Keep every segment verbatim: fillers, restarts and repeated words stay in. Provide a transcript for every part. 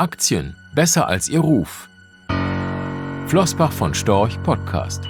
Aktien besser als ihr Ruf. Flossbach von Storch Podcast.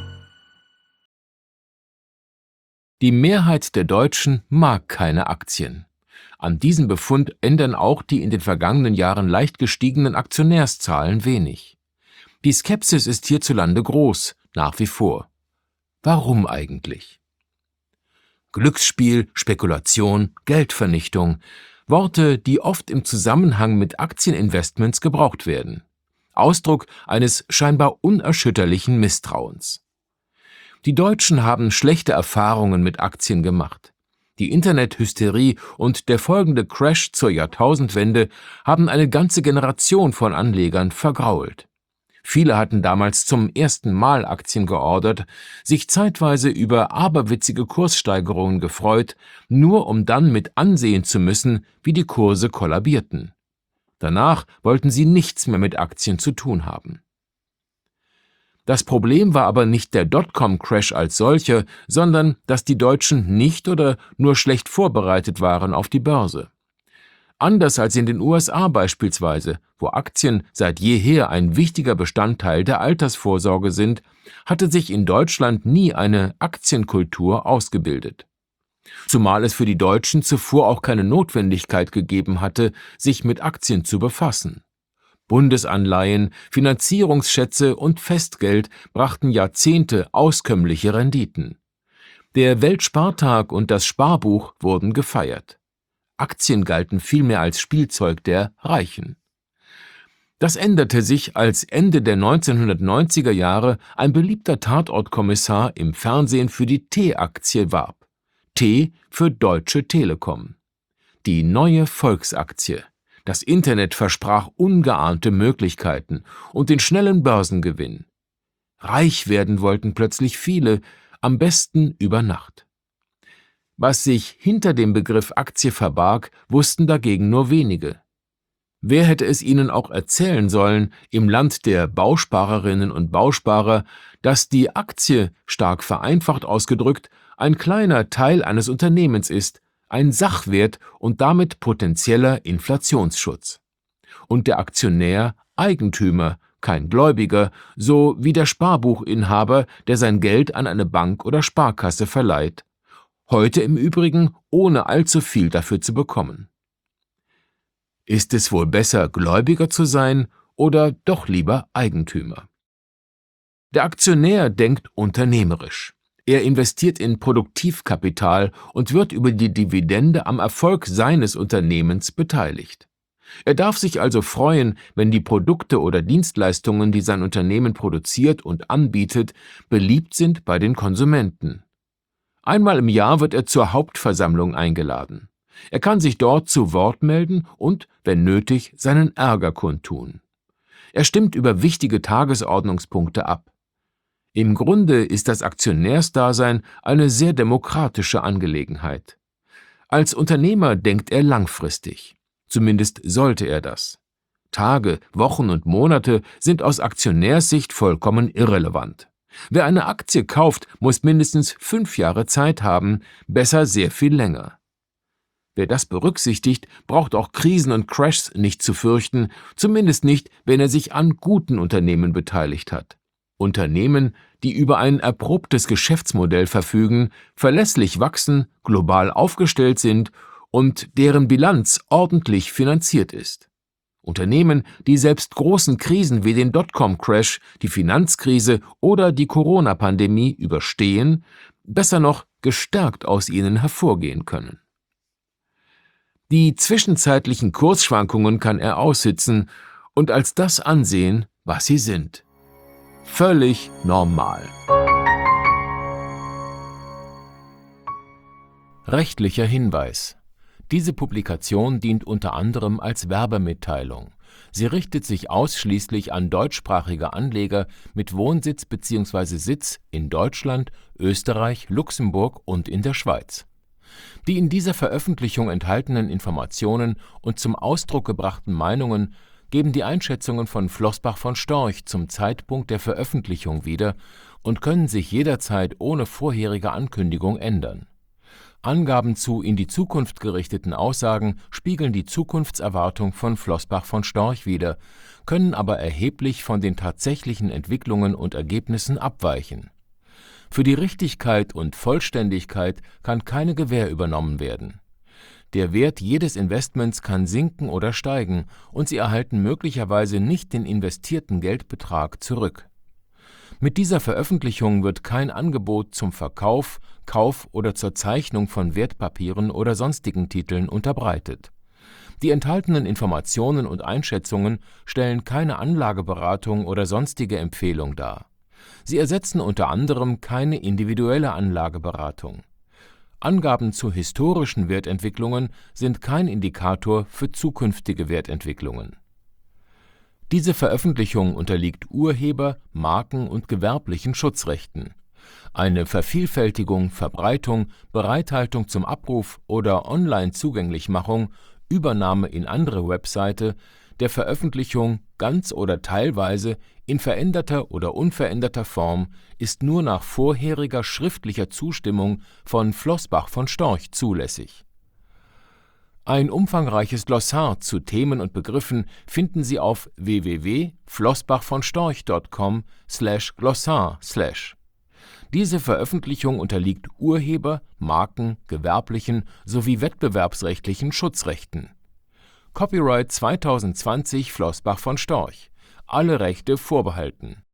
Die Mehrheit der Deutschen mag keine Aktien. An diesem Befund ändern auch die in den vergangenen Jahren leicht gestiegenen Aktionärszahlen wenig. Die Skepsis ist hierzulande groß, nach wie vor. Warum eigentlich? Glücksspiel, Spekulation, Geldvernichtung – Worte, die oft im Zusammenhang mit Aktieninvestments gebraucht werden. Ausdruck eines scheinbar unerschütterlichen Misstrauens. Die Deutschen haben schlechte Erfahrungen mit Aktien gemacht. Die Internethysterie und der folgende Crash zur Jahrtausendwende haben eine ganze Generation von Anlegern vergrault. Viele hatten damals zum ersten Mal Aktien geordert, sich zeitweise über aberwitzige Kurssteigerungen gefreut, nur um dann mit ansehen zu müssen, wie die Kurse kollabierten. Danach wollten sie nichts mehr mit Aktien zu tun haben. Das Problem war aber nicht der Dotcom-Crash als solcher, sondern dass die Deutschen nicht oder nur schlecht vorbereitet waren auf die Börse. Anders als in den U S A beispielsweise, wo Aktien seit jeher ein wichtiger Bestandteil der Altersvorsorge sind, hatte sich in Deutschland nie eine Aktienkultur ausgebildet. Zumal es für die Deutschen zuvor auch keine Notwendigkeit gegeben hatte, sich mit Aktien zu befassen. Bundesanleihen, Finanzierungsschätze und Festgeld brachten Jahrzehnte auskömmliche Renditen. Der Weltspartag und das Sparbuch wurden gefeiert. Aktien galten vielmehr als Spielzeug der Reichen. Das änderte sich, als Ende der neunzehnhundertneunziger Jahre ein beliebter Tatortkommissar im Fernsehen für die T-Aktie warb. T für Deutsche Telekom. Die neue Volksaktie. Das Internet versprach ungeahnte Möglichkeiten und den schnellen Börsengewinn. Reich werden wollten plötzlich viele, am besten über Nacht. Was sich hinter dem Begriff Aktie verbarg, wussten dagegen nur wenige. Wer hätte es ihnen auch erzählen sollen, im Land der Bausparerinnen und Bausparer, dass die Aktie, stark vereinfacht ausgedrückt, ein kleiner Teil eines Unternehmens ist, ein Sachwert und damit potenzieller Inflationsschutz. Und der Aktionär Eigentümer, kein Gläubiger, so wie der Sparbuchinhaber, der sein Geld an eine Bank oder Sparkasse verleiht. Heute im Übrigen ohne allzu viel dafür zu bekommen. Ist es wohl besser, Gläubiger zu sein oder doch lieber Eigentümer? Der Aktionär denkt unternehmerisch. Er investiert in Produktivkapital und wird über die Dividende am Erfolg seines Unternehmens beteiligt. Er darf sich also freuen, wenn die Produkte oder Dienstleistungen, die sein Unternehmen produziert und anbietet, beliebt sind bei den Konsumenten. Einmal im Jahr wird er zur Hauptversammlung eingeladen. Er kann sich dort zu Wort melden und, wenn nötig, seinen Ärger kundtun. Er stimmt über wichtige Tagesordnungspunkte ab. Im Grunde ist das Aktionärsdasein eine sehr demokratische Angelegenheit. Als Unternehmer denkt er langfristig. Zumindest sollte er das. Tage, Wochen und Monate sind aus Aktionärssicht vollkommen irrelevant. Wer eine Aktie kauft, muss mindestens fünf Jahre Zeit haben, besser sehr viel länger. Wer das berücksichtigt, braucht auch Krisen und Crashs nicht zu fürchten, zumindest nicht, wenn er sich an guten Unternehmen beteiligt hat. Unternehmen, die über ein erprobtes Geschäftsmodell verfügen, verlässlich wachsen, global aufgestellt sind und deren Bilanz ordentlich finanziert ist. Unternehmen, die selbst großen Krisen wie den Dotcom-Crash, die Finanzkrise oder die Corona-Pandemie überstehen, besser noch gestärkt aus ihnen hervorgehen können. Die zwischenzeitlichen Kursschwankungen kann er aussitzen und als das ansehen, was sie sind. Völlig normal. Rechtlicher Hinweis. Diese Publikation dient unter anderem als Werbemitteilung. Sie richtet sich ausschließlich an deutschsprachige Anleger mit Wohnsitz bzw. Sitz in Deutschland, Österreich, Luxemburg und in der Schweiz. Die in dieser Veröffentlichung enthaltenen Informationen und zum Ausdruck gebrachten Meinungen geben die Einschätzungen von Flossbach von Storch zum Zeitpunkt der Veröffentlichung wieder und können sich jederzeit ohne vorherige Ankündigung ändern. Angaben zu in die Zukunft gerichteten Aussagen spiegeln die Zukunftserwartung von Flossbach von Storch wider, können aber erheblich von den tatsächlichen Entwicklungen und Ergebnissen abweichen. Für die Richtigkeit und Vollständigkeit kann keine Gewähr übernommen werden. Der Wert jedes Investments kann sinken oder steigen, und Sie erhalten möglicherweise nicht den investierten Geldbetrag zurück. Mit dieser Veröffentlichung wird kein Angebot zum Verkauf, Kauf oder zur Zeichnung von Wertpapieren oder sonstigen Titeln unterbreitet. Die enthaltenen Informationen und Einschätzungen stellen keine Anlageberatung oder sonstige Empfehlung dar. Sie ersetzen unter anderem keine individuelle Anlageberatung. Angaben zu historischen Wertentwicklungen sind kein Indikator für zukünftige Wertentwicklungen. Diese Veröffentlichung unterliegt Urheber-, Marken- und gewerblichen Schutzrechten. Eine Vervielfältigung, Verbreitung, Bereithaltung zum Abruf oder Online-Zugänglichmachung, Übernahme in andere Webseite, der Veröffentlichung ganz oder teilweise in veränderter oder unveränderter Form ist nur nach vorheriger schriftlicher Zustimmung von Flossbach von Storch zulässig. Ein umfangreiches Glossar zu Themen und Begriffen finden Sie auf w w w punkt flossbachvonstorch punkt com slash glossar slash. Diese Veröffentlichung unterliegt Urheber-, Marken-, gewerblichen sowie wettbewerbsrechtlichen Schutzrechten. Copyright zwanzig zwanzig Flossbach von Storch. Alle Rechte vorbehalten